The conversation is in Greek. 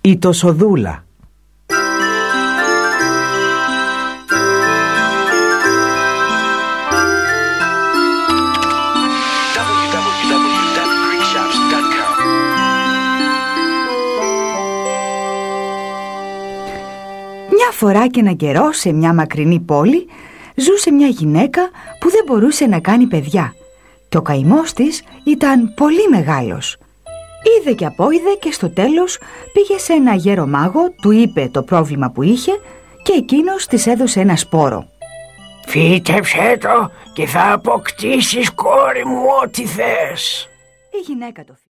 Η Τοσοδούλα. Μια φορά και έναν καιρό σε μια μακρινή πόλη ζούσε μια γυναίκα που δεν μπορούσε να κάνει παιδιά και ο καημός της ήταν πολύ μεγάλος. Είδε και απόειδε και στο τέλος πήγε σε ένα γέρο μάγο, του είπε το πρόβλημα που είχε και εκείνος της έδωσε ένα σπόρο. «Φύτεψέ το και θα αποκτήσεις, κόρη μου, ό,τι θες». Η γυναίκα το